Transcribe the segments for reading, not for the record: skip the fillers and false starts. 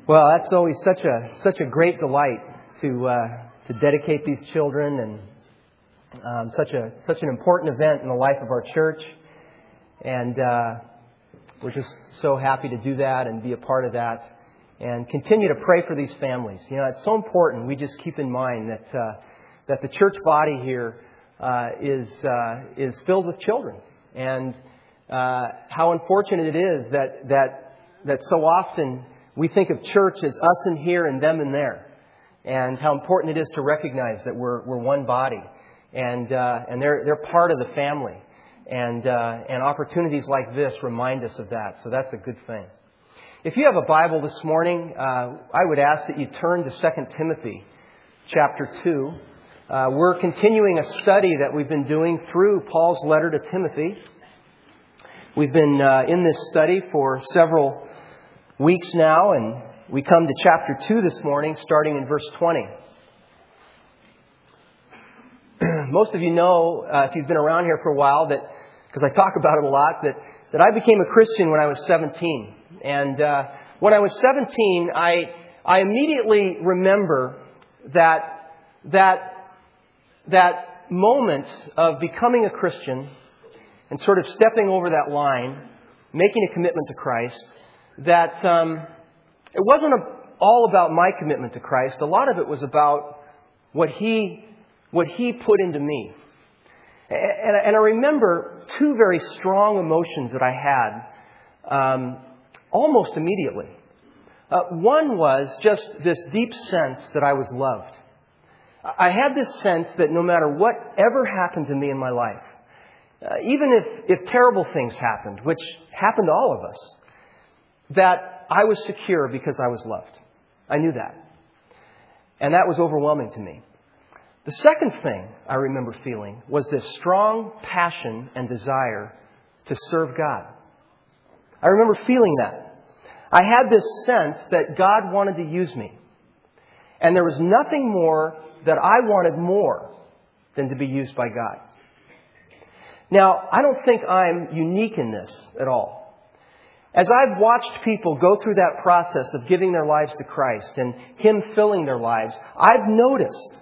Well, that's always such a great delight to dedicate these children, and such an important event in the life of our church. And we're just so happy to do that and be a part of that, and continue to pray for these families. You know, it's so important. We just keep in mind that the church body here is filled with children, and how unfortunate it is that so often we think of church as us in here and them in there, and how important it is to recognize that we're one body, and they're part of the family, and opportunities like this remind us of that. So that's a good thing. If you have a Bible this morning, I would ask that you turn to 2 Timothy chapter 2. We're continuing a study that we've been doing through Paul's letter to Timothy. We've been in this study for several weeks now, and we come to chapter 2 this morning, starting in verse 20. Most of you know, if you've been around here for a while, that because I talk about it a lot, that I became a Christian when I was 17. And when I was 17, I immediately remember that moment of becoming a Christian and sort of stepping over that line, making a commitment to Christ, that it wasn't all about my commitment to Christ. A lot of it was about what He put into me. And I remember two very strong emotions that I had almost immediately. One was just this deep sense that I was loved. I had this sense that no matter what ever happened to me in my life, even if terrible things happened, which happened to all of us, that I was secure because I was loved. I knew that. And that was overwhelming to me. The second thing I remember feeling was this strong passion and desire to serve God. I remember feeling that. I had this sense that God wanted to use me. And there was nothing more that I wanted more than to be used by God. Now, I don't think I'm unique in this at all. As I've watched people go through that process of giving their lives to Christ and Him filling their lives, I've noticed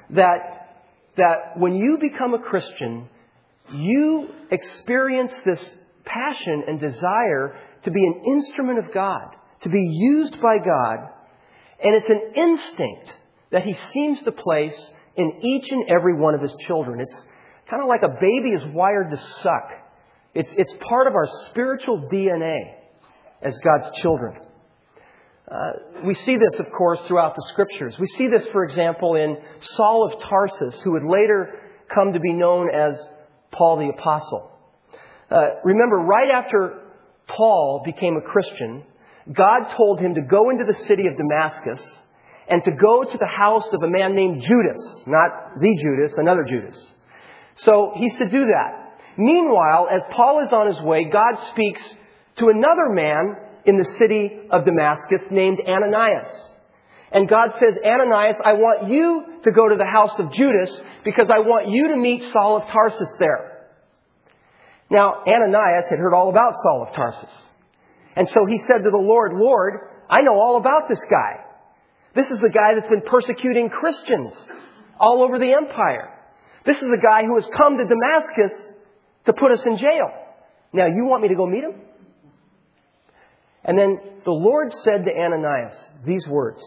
that when you become a Christian, you experience this passion and desire to be an instrument of God, to be used by God, and it's an instinct that He seems to place in each and every one of His children. It's kind of like a baby is wired to suck. It's part of our spiritual DNA as God's children. We see this, of course, throughout the Scriptures. We see this, for example, in Saul of Tarsus, who would later come to be known as Paul the Apostle. Remember, right after Paul became a Christian, God told him to go into the city of Damascus and to go to the house of a man named Judas. Not the Judas, another Judas. So he's to do that. Meanwhile, as Paul is on his way, God speaks to another man in the city of Damascus named Ananias. And God says, Ananias, I want you to go to the house of Judas because I want you to meet Saul of Tarsus there. Now, Ananias had heard all about Saul of Tarsus. And so he said to the Lord, Lord, I know all about this guy. This is the guy that's been persecuting Christians all over the empire. This is a guy who has come to Damascus to put us in jail. Now, you want me to go meet him? And then the Lord said to Ananias these words,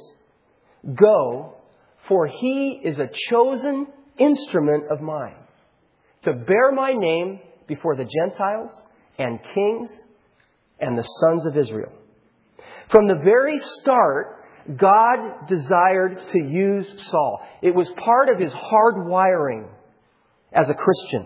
Go, for he is a chosen instrument of mine to bear my name before the Gentiles and kings and the sons of Israel. From the very start, God desired to use Saul. It was part of his hard wiring as a Christian.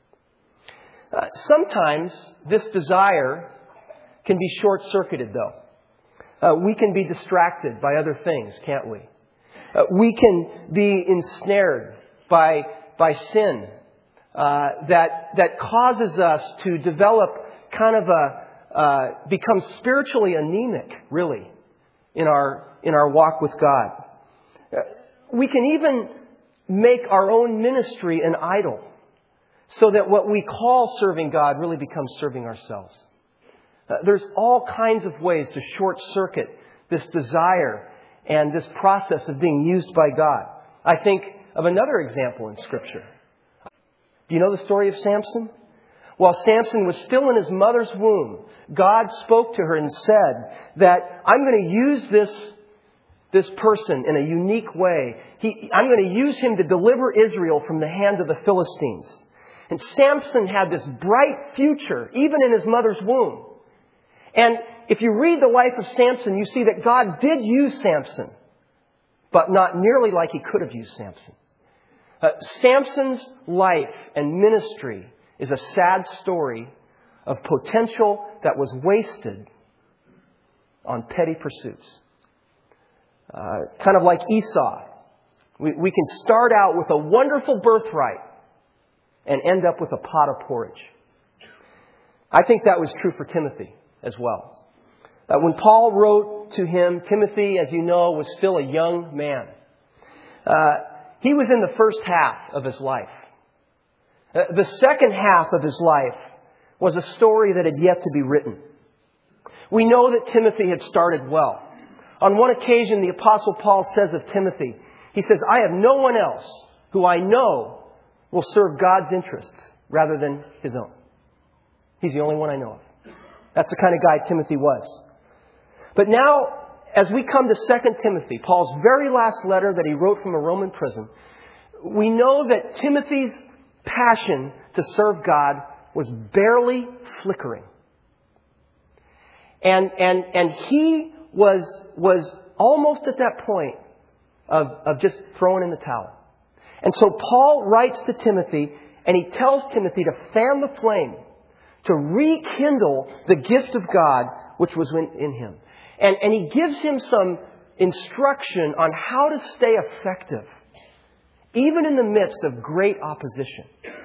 Sometimes this desire can be short-circuited, though. We can be distracted by other things, can't we? We can be ensnared by sin that causes us to develop kind of become spiritually anemic, really, in our walk with God. We can even make our own ministry an idol, so that what we call serving God really becomes serving ourselves. There's all kinds of ways to short-circuit this desire and this process of being used by God. I think of another example in Scripture. Do you know the story of Samson? While Samson was still in his mother's womb, God spoke to her and said that I'm going to use this person in a unique way. I'm going to use him to deliver Israel from the hands of the Philistines. And Samson had this bright future, even in his mother's womb. And if you read the life of Samson, you see that God did use Samson, but not nearly like He could have used Samson. Samson's life and ministry is a sad story of potential that was wasted on petty pursuits. Kind of like Esau. We can start out with a wonderful birthright and end up with a pot of porridge. I think that was true for Timothy as well. When Paul wrote to him, Timothy, as you know, was still a young man. He was in the first half of his life. The second half of his life was a story that had yet to be written. We know that Timothy had started well. On one occasion, the Apostle Paul says of Timothy, he says, I have no one else who I know will serve God's interests rather than his own. He's the only one I know of. That's the kind of guy Timothy was. But now, as we come to 2 Timothy, Paul's very last letter that he wrote from a Roman prison, we know that Timothy's passion to serve God was barely flickering. And he was almost at that point of just throwing in the towel. And so Paul writes to Timothy, and he tells Timothy to fan the flame, to rekindle the gift of God which was in him. And he gives him some instruction on how to stay effective, even in the midst of great opposition.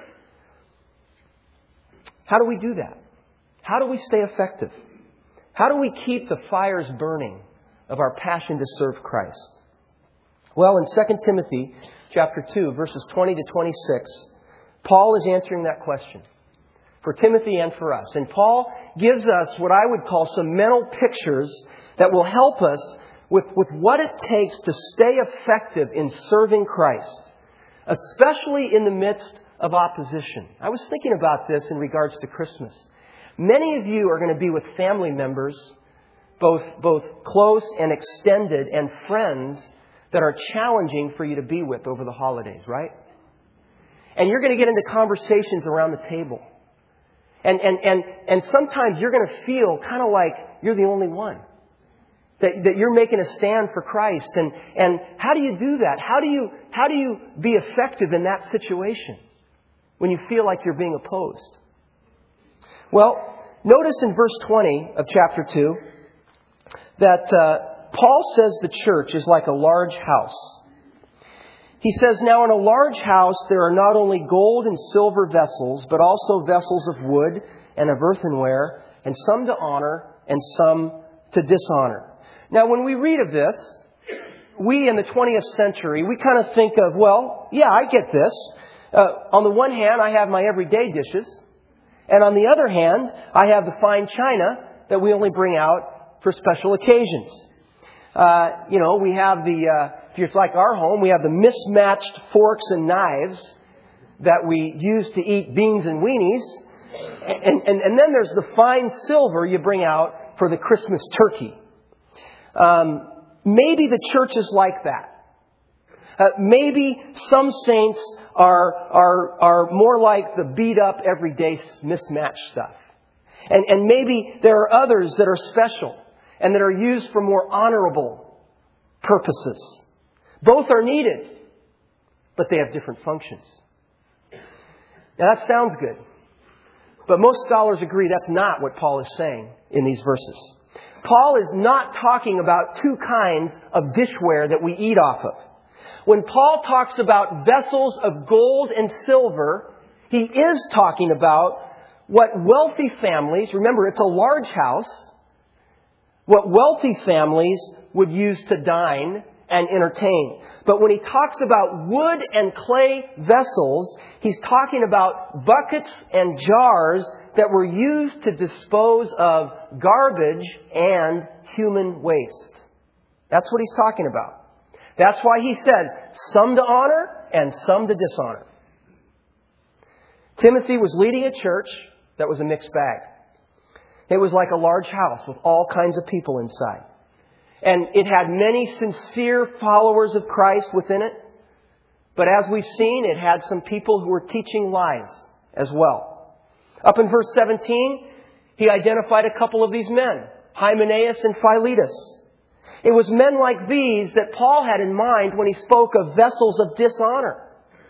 How do we do that? How do we stay effective? How do we keep the fires burning of our passion to serve Christ? Well, in 2 Timothy chapter 2, verses 20 to 26, Paul is answering that question for Timothy and for us. And Paul gives us what I would call some mental pictures that will help us with what it takes to stay effective in serving Christ, especially in the midst of opposition. I was thinking about this in regards to Christmas. Many of you are going to be with family members, both close and extended, and friends that are challenging for you to be with over the holidays, right? And you're going to get into conversations around the table. And sometimes you're going to feel kind of like you're the only one. That you're making a stand for Christ. And how do you do that? How do you be effective in that situation when you feel like you're being opposed? Well, notice in verse 20 of chapter 2 that Paul says the church is like a large house. He says, now in a large house there are not only gold and silver vessels, but also vessels of wood and of earthenware, and some to honor and some to dishonor. Now when we read of this, we in the 20th century, we kind of think of, well, yeah, I get this. On the one hand, I have my everyday dishes. And on the other hand, I have the fine china that we only bring out for special occasions. We have if it's like our home, we have the mismatched forks and knives that we use to eat beans and weenies. And then there's the fine silver you bring out for the Christmas turkey. Maybe the church is like that. Maybe some saints are more like the beat up everyday mismatched stuff. And maybe there are others that are special and that are used for more honorable purposes. Both are needed, but they have different functions. Now that sounds good. But most scholars agree that's not what Paul is saying in these verses. Paul is not talking about two kinds of dishware that we eat off of. When Paul talks about vessels of gold and silver, he is talking about what wealthy families, remember it's a large house, what wealthy families would use to dine and entertain. But when he talks about wood and clay vessels, he's talking about buckets and jars that were used to dispose of garbage and human waste. That's what he's talking about. That's why he says, some to honor and some to dishonor. Timothy was leading a church that was a mixed bag. It was like a large house with all kinds of people inside. And it had many sincere followers of Christ within it. But as we've seen, it had some people who were teaching lies as well. Up in verse 17, he identified a couple of these men, Hymenaeus and Philetus. It was men like these that Paul had in mind when he spoke of vessels of dishonor.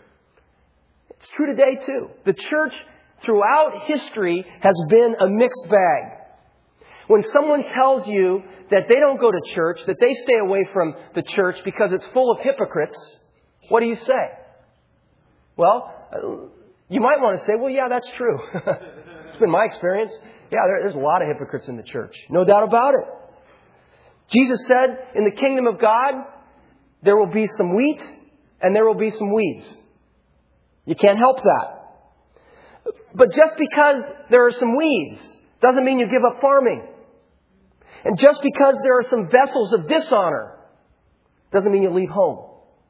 It's true today too. The church throughout history has been a mixed bag. When someone tells you that they don't go to church, that they stay away from the church because it's full of hypocrites, what do you say? Well, you might want to say, well, yeah, that's true. It's been my experience. Yeah, there's a lot of hypocrites in the church. No doubt about it. Jesus said, in the kingdom of God, there will be some wheat and there will be some weeds. You can't help that. But just because there are some weeds doesn't mean you give up farming. And just because there are some vessels of dishonor doesn't mean you leave home.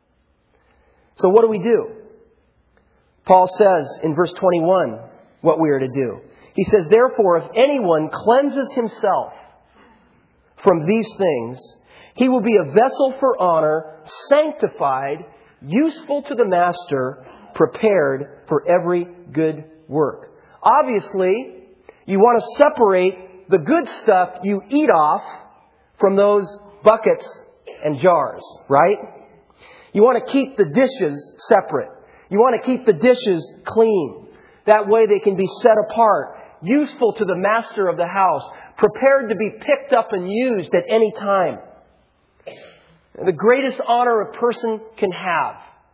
So what do we do? Paul says in verse 21 what we are to do. He says, therefore, if anyone cleanses himself from these things, he will be a vessel for honor, sanctified, useful to the master, prepared for every good work. Obviously, you want to separate the good stuff you eat off from those buckets and jars, right? You want to keep the dishes separate. You want to keep the dishes clean. That way they can be set apart, useful to the master of the house, prepared to be picked up and used at any time. The greatest honor a person can have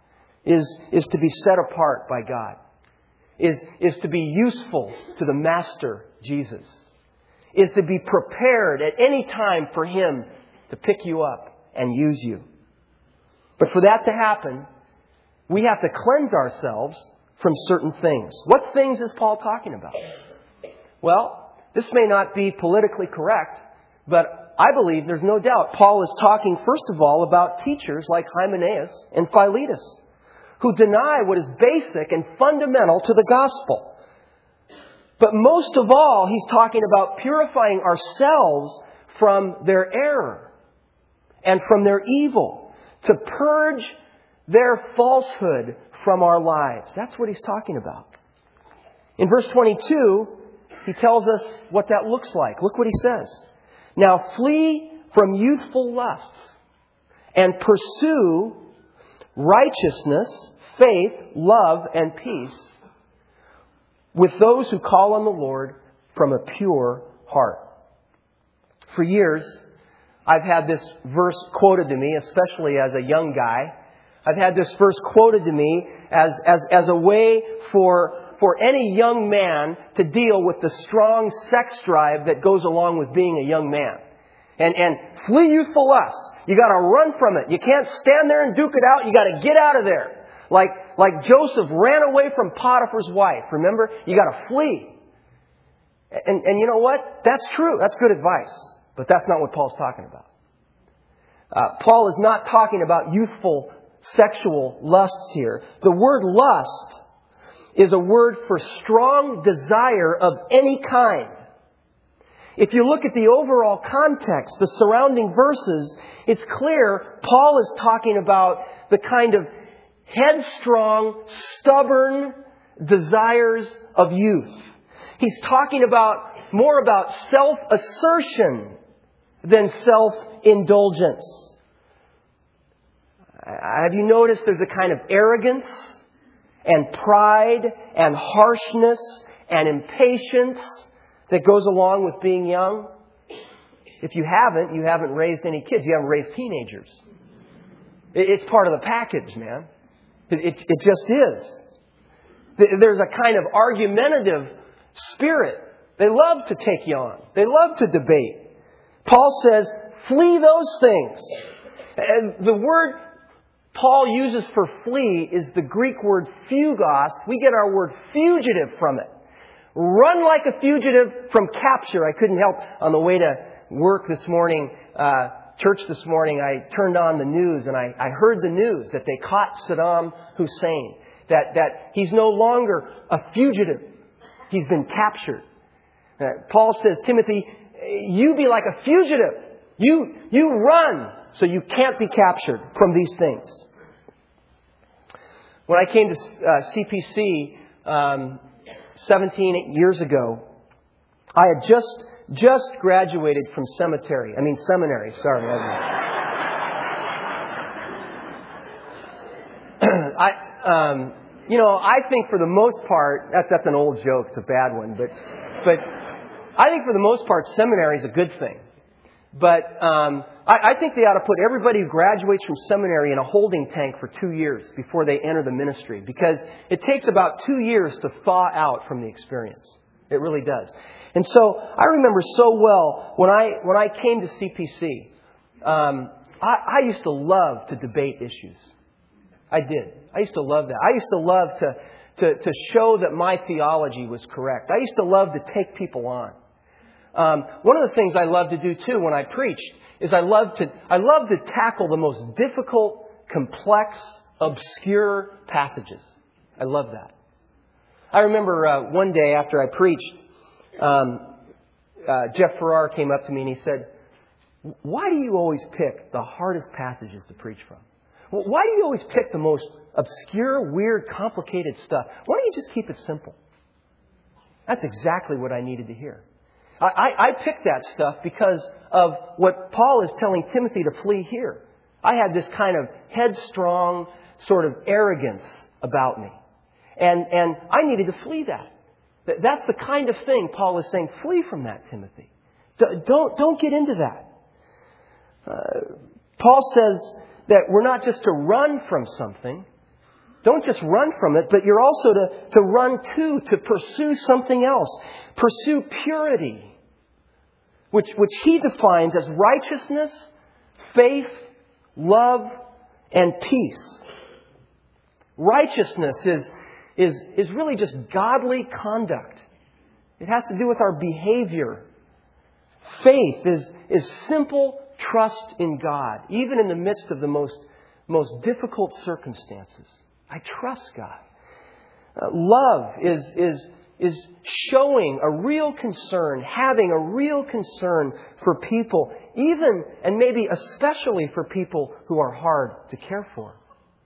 is to be set apart by God. Is to be useful to the Master, Jesus. Is to be prepared at any time for Him to pick you up and use you. But for that to happen, we have to cleanse ourselves from certain things. What things is Paul talking about? Well, this may not be politically correct, but I believe there's no doubt Paul is talking, first of all, about teachers like Hymenaeus and Philetus, who deny what is basic and fundamental to the gospel. But most of all, he's talking about purifying ourselves from their error and from their evil, to purge their falsehood from our lives. That's what he's talking about. In verse 22, he tells us what that looks like. Look what he says. Now flee from youthful lusts and pursue righteousness, faith, love, and peace with those who call on the Lord from a pure heart. For years, I've had this verse quoted to me, especially as a young guy. I've had this verse quoted to me as a way for any young man to deal with the strong sex drive that goes along with being a young man. And flee youthful lusts. You got to run from it. You can't stand there and duke it out. You got to get out of there. Like Joseph ran away from Potiphar's wife. Remember? You got to flee. And you know what? That's true. That's good advice. But that's not what Paul's talking about. Paul is not talking about youthful sexual lusts here. The word lust is a word for strong desire of any kind. If you look at the overall context, the surrounding verses, it's clear Paul is talking about the kind of headstrong, stubborn desires of youth. He's talking more about self-assertion than self-indulgence. Have you noticed there's a kind of arrogance and pride and harshness and impatience that goes along with being young? If you haven't raised any kids. You haven't raised teenagers. It's part of the package, man. It just is. There's a kind of argumentative spirit. They love to take you on. They love to debate. Paul says, flee those things. And the word Paul uses for flee is the Greek word phugos. We get our word fugitive from it. Run like a fugitive from capture. I couldn't help on the way to work this morning church this morning, I turned on the news and I heard the news that they caught Saddam Hussein. That he's no longer a fugitive. He's been captured. Paul says, Timothy, you be like a fugitive. You run so you can't be captured from these things. When I came to CPC 17 years ago, I had just graduated from seminary. Sorry. I think for the most part, that's an old joke. It's a bad one, but I think for the most part, seminary is a good thing. But I think they ought to put everybody who graduates from seminary in a holding tank for 2 years before they enter the ministry, because it takes about 2 years to thaw out from the experience. It really does. And so I remember so well when I came to CPC, I used to love to debate issues. I did. I used to love that. I used to love to show that my theology was correct. I used to love to take people on. One of the things I love to do too when I preached is I love to tackle the most difficult, complex, obscure passages. I love that. I remember one day after I preached, Jeff Farrar came up to me and he said, "Why do you always pick the hardest passages to preach from? Why do you always pick the most obscure, weird, complicated stuff? Why don't you just keep it simple?" That's exactly what I needed to hear. I picked that stuff because of what Paul is telling Timothy to flee here. I had this kind of headstrong sort of arrogance about me. And I needed to flee that. That's the kind of thing Paul is saying, flee from that, Timothy. Don't get into that. Paul says that we're not just to run from something. Don't just run from it, but you're also to run to pursue something else. Pursue purity, which he defines as righteousness, faith, love, and peace. Righteousness is really just godly conduct. It has to do with our behavior. Faith is simple trust in God, even in the midst of the most difficult circumstances. I trust God. Love is showing a real concern, having a real concern for people, even and maybe especially for people who are hard to care for.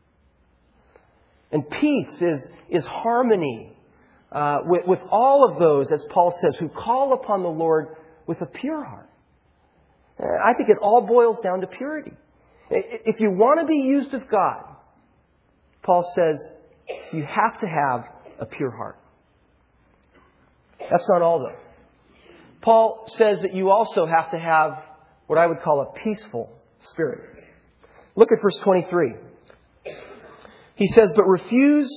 And peace is harmony with all of those, as Paul says, who call upon the Lord with a pure heart. I think it all boils down to purity. If you want to be used of God, Paul says, you have to have a pure heart. That's not all, though. Paul says that you also have to have what I would call a peaceful spirit. Look at verse 23. He says, "But refuse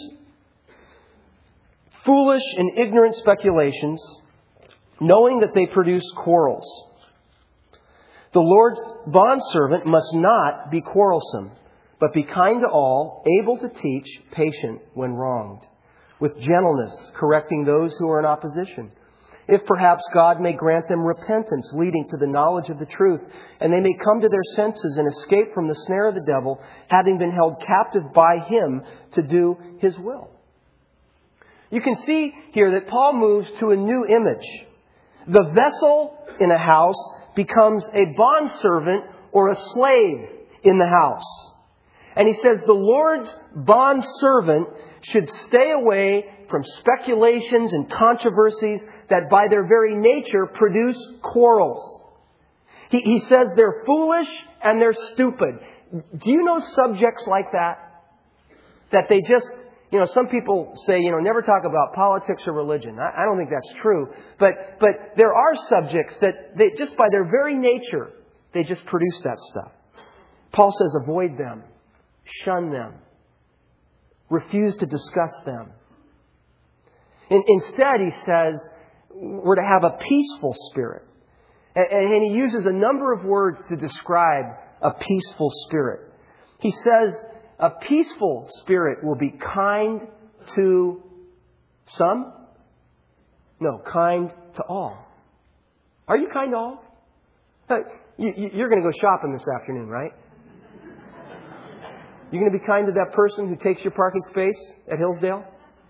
foolish and ignorant speculations, knowing that they produce quarrels. The Lord's bondservant must not be quarrelsome, but be kind to all, able to teach, patient when wronged, with gentleness correcting those who are in opposition. If perhaps God may grant them repentance leading to the knowledge of the truth, and they may come to their senses and escape from the snare of the devil, having been held captive by him to do his will." You can see here that Paul moves to a new image. The vessel in a house becomes a bondservant or a slave in the house. And he says the Lord's bondservant should stay away from speculations and controversies that by their very nature produce quarrels. He says they're foolish and they're stupid. Do you know subjects like that? That they just, some people say, never talk about politics or religion. I don't think that's true. But there are subjects that they just by their very nature, they just produce that stuff. Paul says avoid them. Shun them. Refuse to discuss them. Instead, he says, we're to have a peaceful spirit. And he uses a number of words to describe a peaceful spirit. He says a peaceful spirit will be kind to some? No, kind to all. Are you kind to all? You're going to go shopping this afternoon, right? You're going to be kind to that person who takes your parking space at Hillsdale?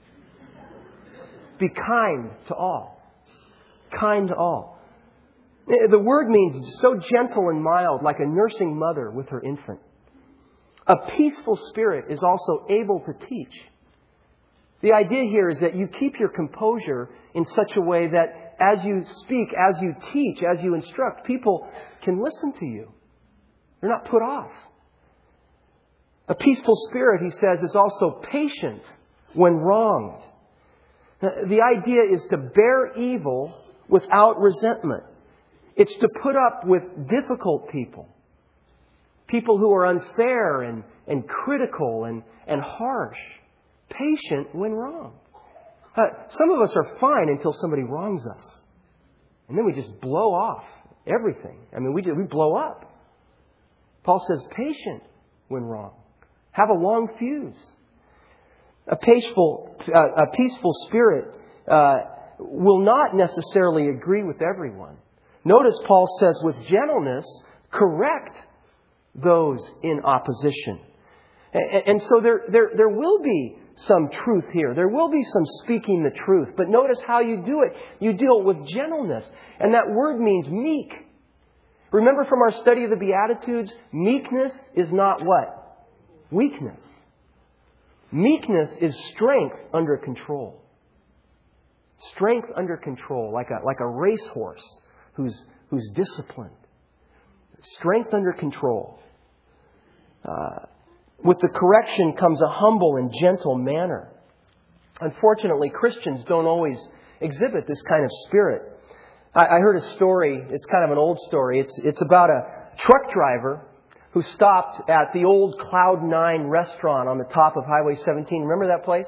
Be kind to all. Kind to all. The word means so gentle and mild, like a nursing mother with her infant. A peaceful spirit is also able to teach. The idea here is that you keep your composure in such a way that as you speak, as you teach, as you instruct, people can listen to you. They're not put off. A peaceful spirit, he says, is also patient when wronged. The idea is to bear evil without resentment. It's to put up with difficult people. People who are unfair and critical and harsh. Patient when wronged. Some of us are fine until somebody wrongs us. And then we just blow off everything. I mean, we blow up. Paul says, patient when wrong. Have a long fuse. A peaceful spirit will not necessarily agree with everyone. Notice Paul says, with gentleness, correct those in opposition. And so there will be some truth here. There will be some speaking the truth. But notice how you do it. You deal with gentleness. And that word means meek. Remember from our study of the Beatitudes, meekness is not what? Weakness. Meekness is strength under control. Strength under control, like a racehorse who's disciplined. Strength under control. With the correction comes a humble and gentle manner. Unfortunately, Christians don't always exhibit this kind of spirit. I heard a story. It's kind of an old story. It's about a truck driver who stopped at the old Cloud 9 restaurant on the top of Highway 17. Remember that place?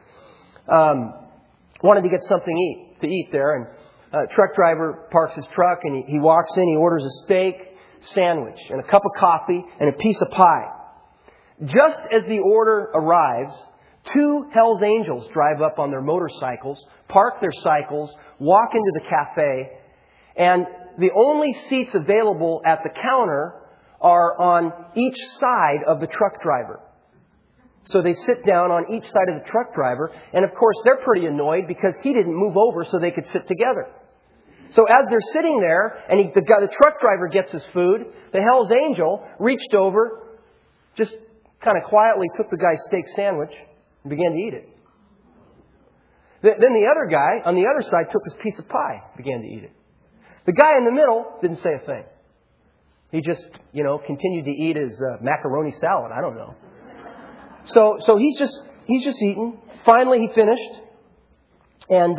Wanted to get something to eat there. And truck driver parks his truck and he walks in. He orders a steak, sandwich, and a cup of coffee, and a piece of pie. Just as the order arrives, 2 Hell's Angels drive up on their motorcycles, park their cycles, walk into the cafe, and the only seats available at the counter are on each side of the truck driver. So they sit down on each side of the truck driver, and of course they're pretty annoyed because he didn't move over so they could sit together. So as they're sitting there, and the truck driver gets his food, the Hell's Angel reached over, just kind of quietly took the guy's steak sandwich and began to eat it. Then the other guy on the other side took his piece of pie, began to eat it. The guy in the middle didn't say a thing. He just, continued to eat his macaroni salad. I don't know. So he's just eating. Finally, he finished, and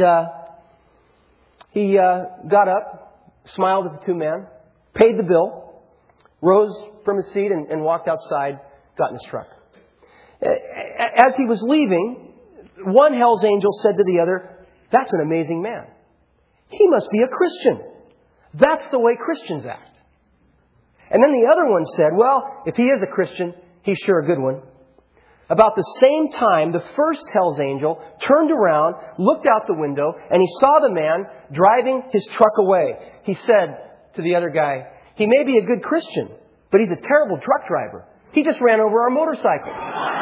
he got up, smiled at the 2 men, paid the bill, rose from his seat, and walked outside. Got in his truck. As he was leaving, one Hell's Angel said to the other, "That's an amazing man. He must be a Christian. That's the way Christians act." And then the other one said, "Well, if he is a Christian, he's sure a good one." About the same time, the first Hell's Angel turned around, looked out the window, and he saw the man driving his truck away. He said to the other guy, "He may be a good Christian, but he's a terrible truck driver. He just ran over our motorcycle."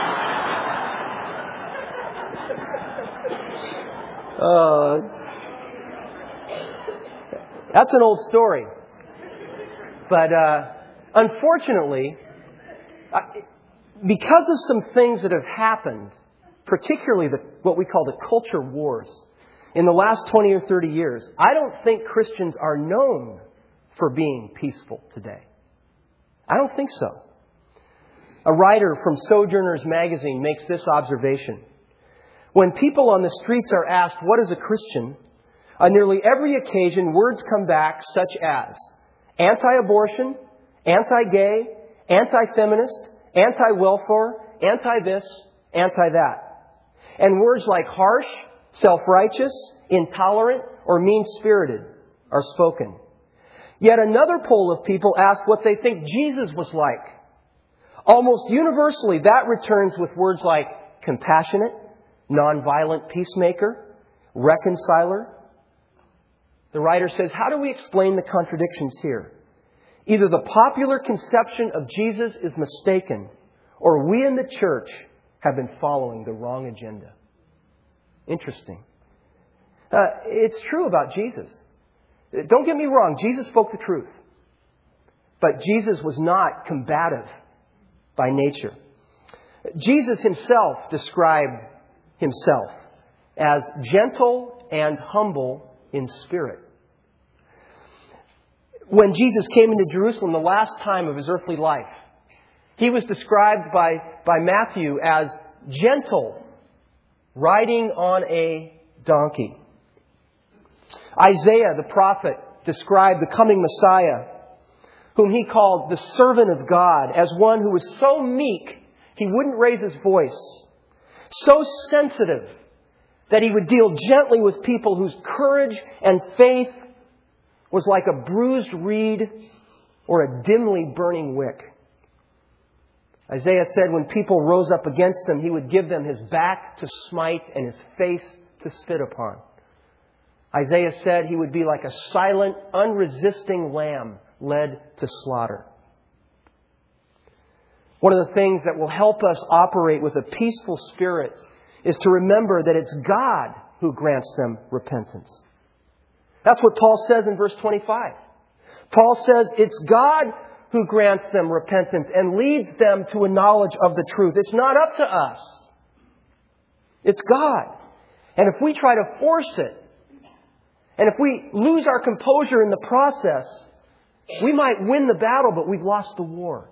That's an old story. But unfortunately, because of some things that have happened, particularly what we call the culture wars, in the last 20 or 30 years, I don't think Christians are known for being peaceful today. I don't think so. A writer from Sojourners magazine makes this observation. When people on the streets are asked, "What is a Christian?" on nearly every occasion, words come back such as anti-abortion, anti-gay, anti-feminist, anti-welfare, anti-this, anti-that. And words like harsh, self-righteous, intolerant, or mean-spirited are spoken. Yet another poll of people asked what they think Jesus was like. Almost universally, that returns with words like compassionate, nonviolent peacemaker, reconciler. The writer says, how do we explain the contradictions here? Either the popular conception of Jesus is mistaken, or we in the church have been following the wrong agenda. Interesting. It's true about Jesus. Don't get me wrong, Jesus spoke the truth. But Jesus was not combative by nature. Jesus himself described himself as gentle and humble in spirit. When Jesus came into Jerusalem the last time of his earthly life, he was described by Matthew as gentle, riding on a donkey. Isaiah, the prophet, described the coming Messiah, whom he called the servant of God, as one who was so meek he wouldn't raise his voice, so sensitive that he would deal gently with people whose courage and faith was like a bruised reed or a dimly burning wick. Isaiah said when people rose up against him, he would give them his back to smite and his face to spit upon. Isaiah said he would be like a silent, unresisting lamb led to slaughter. One of the things that will help us operate with a peaceful spirit is to remember that it's God who grants them repentance. That's what Paul says in verse 25. Paul says it's God who grants them repentance and leads them to a knowledge of the truth. It's not up to us. It's God. And if we try to force it, and if we lose our composure in the process, we might win the battle, but we've lost the war.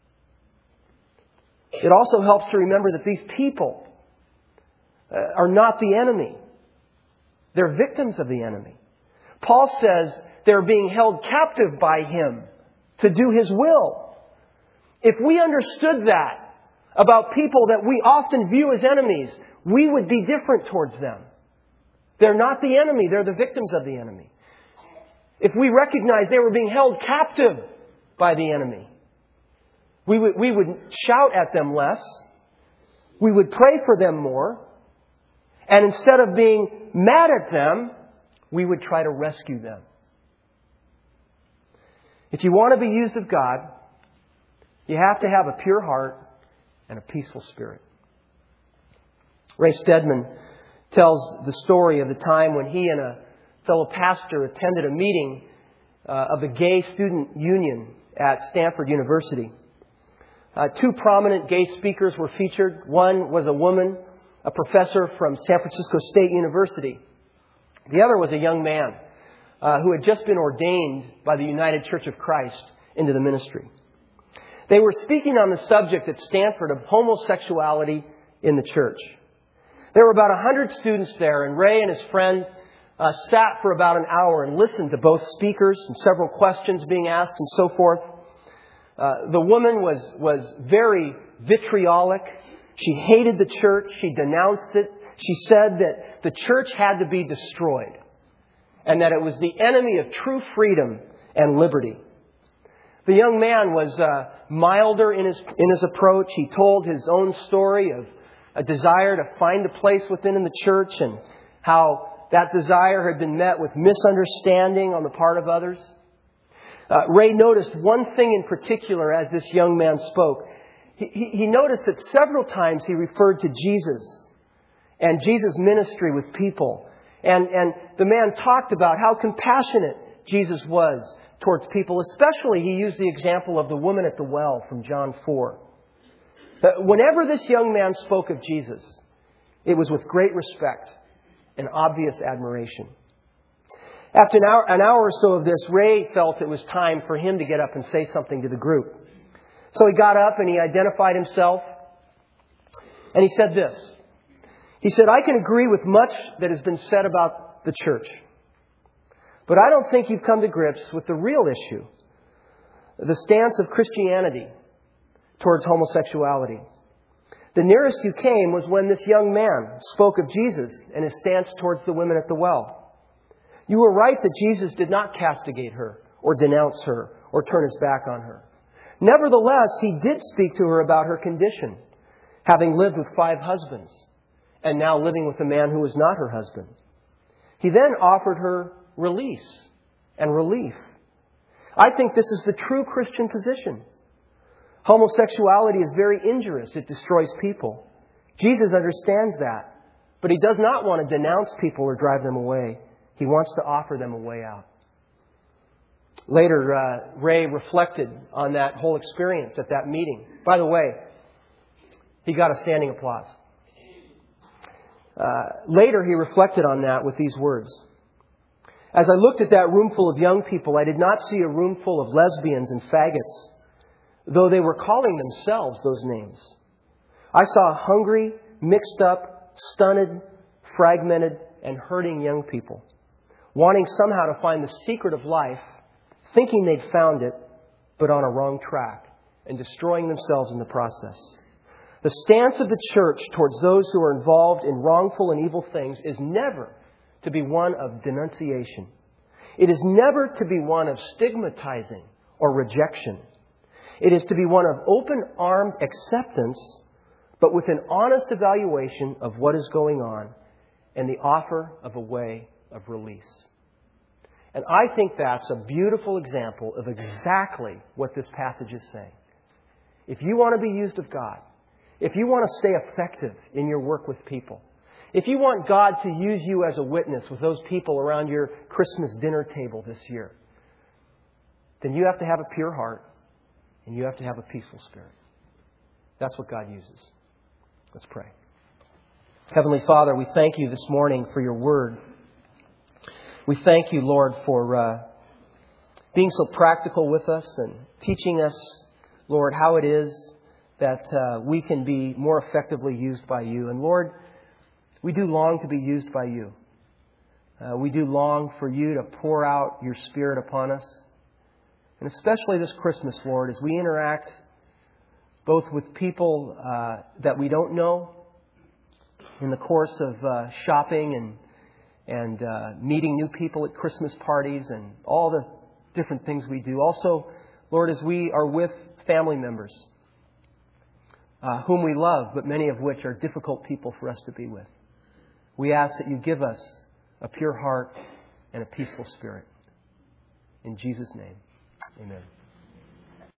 It also helps to remember that these people are not the enemy. They're victims of the enemy. Paul says they're being held captive by him to do his will. If we understood that about people that we often view as enemies, we would be different towards them. They're not the enemy. They're the victims of the enemy. If we recognized they were being held captive by the enemy, we would shout at them less. We would pray for them more. And instead of being mad at them, we would try to rescue them. If you want to be used of God, you have to have a pure heart and a peaceful spirit. Ray Stedman tells the story of the time when he and a fellow pastor attended a meeting of the Gay Student Union at Stanford University. Two prominent gay speakers were featured. One was a woman, a professor from San Francisco State University. The other was a young man who had just been ordained by the United Church of Christ into the ministry. They were speaking on the subject at Stanford of homosexuality in the church. There were about 100 students there, and Ray and his friend sat for about an hour and listened to both speakers and several questions being asked and so forth. The woman was very vitriolic. She hated the church. She denounced it. She said that the church had to be destroyed and that it was the enemy of true freedom and liberty. The young man was milder in his approach. He told his own story of a desire to find a place within the church and how that desire had been met with misunderstanding on the part of others. Ray noticed one thing in particular as this young man spoke. He noticed that several times he referred to Jesus and Jesus' ministry with people. And the man talked about how compassionate Jesus was towards people. Especially, he used the example of the woman at the well from John 4. Whenever this young man spoke of Jesus, it was with great respect and obvious admiration. After an hour or so of this, Ray felt it was time for him to get up and say something to the group. So he got up and he identified himself. And he said this. He said, "I can agree with much that has been said about the church. But I don't think you've come to grips with the real issue, the stance of Christianity towards homosexuality. The nearest you came was when this young man spoke of Jesus and his stance towards the women at the well. You were right that Jesus did not castigate her or denounce her or turn his back on her. Nevertheless, he did speak to her about her condition, having lived with 5 husbands and now living with a man who was not her husband. He then offered her release and relief. I think this is the true Christian position. Homosexuality is very injurious. It destroys people. Jesus understands that. But He does not want to denounce people or drive them away. He wants to offer them a way out. Later, Ray reflected on that whole experience at that meeting. By the way, he got a standing applause. Later, he reflected on that with these words. As I looked at that room full of young people, I did not see a room full of lesbians and faggots, though they were calling themselves those names. I saw hungry, mixed up, stunted, fragmented, and hurting young people, wanting somehow to find the secret of life, thinking they'd found it, but on a wrong track, and destroying themselves in the process. The stance of the church towards those who are involved in wrongful and evil things is never to be one of denunciation. It is never to be one of stigmatizing or rejection. It is to be one of open-armed acceptance, but with an honest evaluation of what is going on and the offer of a way of release. And I think that's a beautiful example of exactly what this passage is saying. If you want to be used of God, if you want to stay effective in your work with people, if you want God to use you as a witness with those people around your Christmas dinner table this year, then you have to have a pure heart and you have to have a peaceful spirit. That's what God uses. Let's pray. Heavenly Father, we thank You this morning for Your Word. We thank You, Lord, for being so practical with us and teaching us, Lord, how it is that we can be more effectively used by You. And Lord, we do long to be used by You. We do long for You to pour out Your Spirit upon us. And especially this Christmas, Lord, as we interact both with people that we don't know in the course of shopping and meeting new people at Christmas parties and all the different things we do. Also, Lord, as we are with family members whom we love, but many of which are difficult people for us to be with, we ask that You give us a pure heart and a peaceful spirit. In Jesus' name, amen.